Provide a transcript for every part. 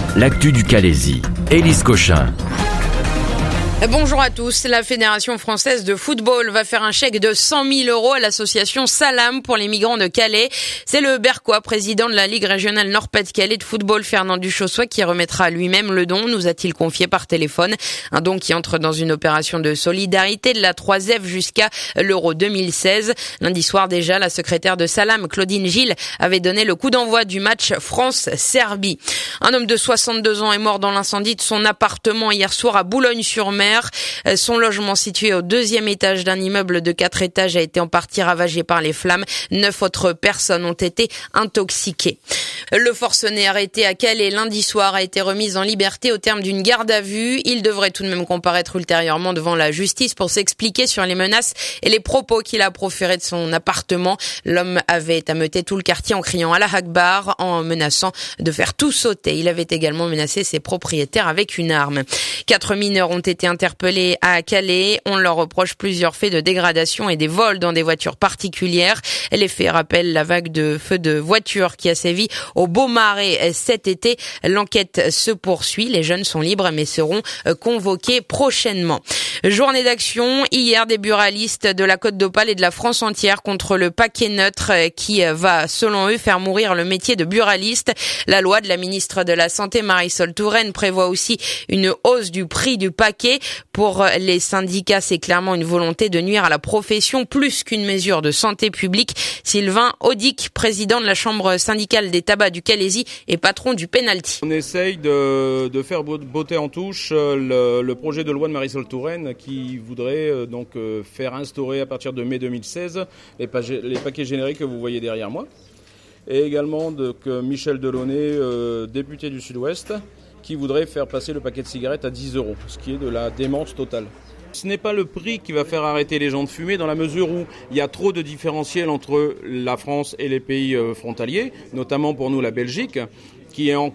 L'actu du Calaisis. Élise Cochin. Bonjour à tous. La Fédération française de football va faire un chèque de 100 000 € à l'association Salam pour les migrants de Calais. C'est le Berquois, président de la Ligue régionale Nord-Pas-de-Calais de football, Fernand Duchossois, qui remettra lui-même le don, nous a-t-il confié par téléphone. Un don qui entre dans une opération de solidarité de la 3F jusqu'à l'Euro 2016. Lundi soir déjà, la secrétaire de Salam, Claudine Gilles, avait donné le coup d'envoi du match France-Serbie. Un homme de 62 ans est mort dans l'incendie de son appartement hier soir à Boulogne-sur-Mer. Son logement situé au 2e étage d'un immeuble de 4 étages a été en partie ravagé par les flammes. 9 autres personnes ont été intoxiquées. Le forcené arrêté à Calais lundi soir a été remis en liberté au terme d'une garde à vue. Il devrait tout de même comparaître ultérieurement devant la justice pour s'expliquer sur les menaces et les propos qu'il a proférés de son appartement. L'homme avait ameuté tout le quartier en criant Allah Akbar, en menaçant de faire tout sauter. Il avait également menacé ses propriétaires avec une arme. 4 mineurs ont été interpellés à Calais. On leur reproche plusieurs faits de dégradation et des vols dans des voitures particulières. Les faits rappellent la vague de feux de voitures qui a sévi au Beaumarais cet été. L'enquête se poursuit. Les jeunes sont libres mais seront convoqués prochainement. Journée d'action hier des buralistes de la Côte d'Opale et de la France entière contre le paquet neutre qui va, selon eux, faire mourir le métier de buraliste. La loi de la ministre de la Santé, Marisol Touraine, prévoit aussi une hausse du prix du paquet. Pour les syndicats, c'est clairement une volonté de nuire à la profession plus qu'une mesure de santé publique. Sylvain Audic, président de la chambre syndicale des tabacs du Calaisis et patron du Penalty. On essaye de faire botter en touche le projet de loi de Marisol Touraine qui voudrait faire instaurer à partir de mai 2016 les paquets génériques que vous voyez derrière moi. Et également Michel Delaunay, député du Sud-Ouest, qui voudrait faire passer le paquet de cigarettes à 10 €, ce qui est de la démence totale. Ce n'est pas le prix qui va faire arrêter les gens de fumer dans la mesure où il y a trop de différentiel entre la France et les pays frontaliers, notamment pour nous la Belgique, qui a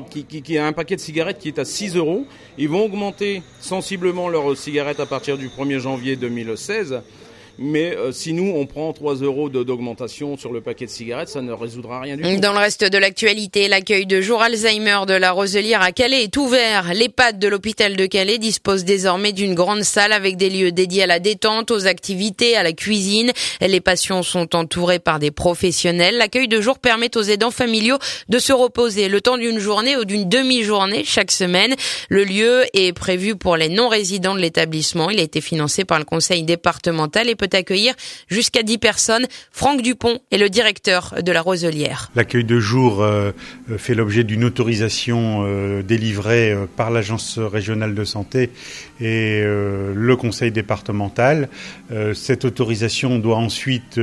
un paquet de cigarettes qui est à 6 €. Ils vont augmenter sensiblement leurs cigarettes à partir du 1er janvier 2016. Mais si nous, on prend 3 € d'augmentation sur le paquet de cigarettes, ça ne résoudra rien du tout. Dans le reste de l'actualité, l'accueil de jour Alzheimer de la Roselière à Calais est ouvert. L'EHPAD de l'hôpital de Calais dispose désormais d'une grande salle avec des lieux dédiés à la détente, aux activités, à la cuisine. Les patients sont entourés par des professionnels. L'accueil de jour permet aux aidants familiaux de se reposer le temps d'une journée ou d'une demi-journée chaque semaine. Le lieu est prévu pour les non-résidents de l'établissement. Il a été financé par le conseil départemental et peut accueillir jusqu'à 10 personnes. Franck Dupont est le directeur de la Roselière. L'accueil de jour fait l'objet d'une autorisation délivrée par l'Agence régionale de santé et le conseil départemental. Cette autorisation doit ensuite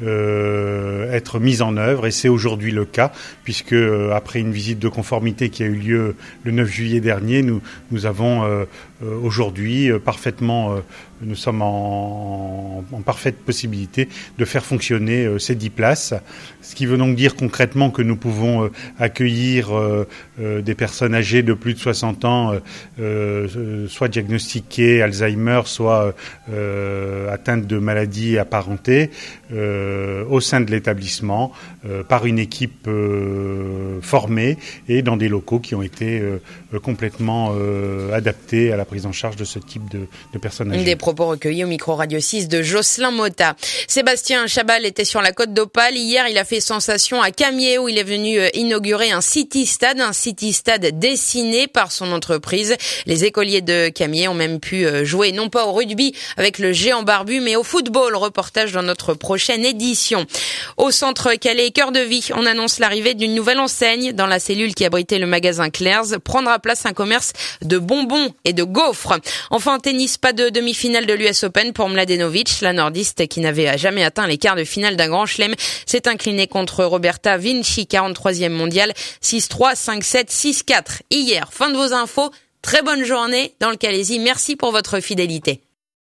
être mise en œuvre et c'est aujourd'hui le cas puisque après une visite de conformité qui a eu lieu le 9 juillet dernier, nous avons aujourd'hui nous sommes en parfaite possibilité de faire fonctionner ces 10 places. Ce qui veut donc dire concrètement que nous pouvons accueillir des personnes âgées de plus de 60 ans, soit diagnostiquées Alzheimer, soit atteintes de maladies apparentées, au sein de l'établissement, par une équipe formée et dans des locaux qui ont été complètement adaptés à la prise en charge de ce type de personnes âgées. Des propos recueillis au micro Radio 6 de Jocelyn Motta. Sébastien Chabal était sur la Côte d'Opale. Hier, il a fait sensation à Camier où il est venu inaugurer un city stade dessiné par son entreprise. Les écoliers de Camier ont même pu jouer non pas au rugby avec le géant barbu, mais au football. Reportage dans notre prochaine édition. Au centre Calais Cœur de Vie, on annonce l'arrivée d'une nouvelle enseigne. Dans la cellule qui abritait le magasin Claire's, prendra place un commerce de bonbons et de gaufres. Enfin, tennis, pas de demi-finale de l'US Open pour Mladenovic. La nordiste qui n'avait jamais atteint les quarts de finale d'un grand chelem s'est inclinée contre Roberta Vinci, 43e mondiale, 6-3, 5-7, 6-4. Hier, fin de vos infos. Très bonne journée dans le Calaisis. Merci pour votre fidélité.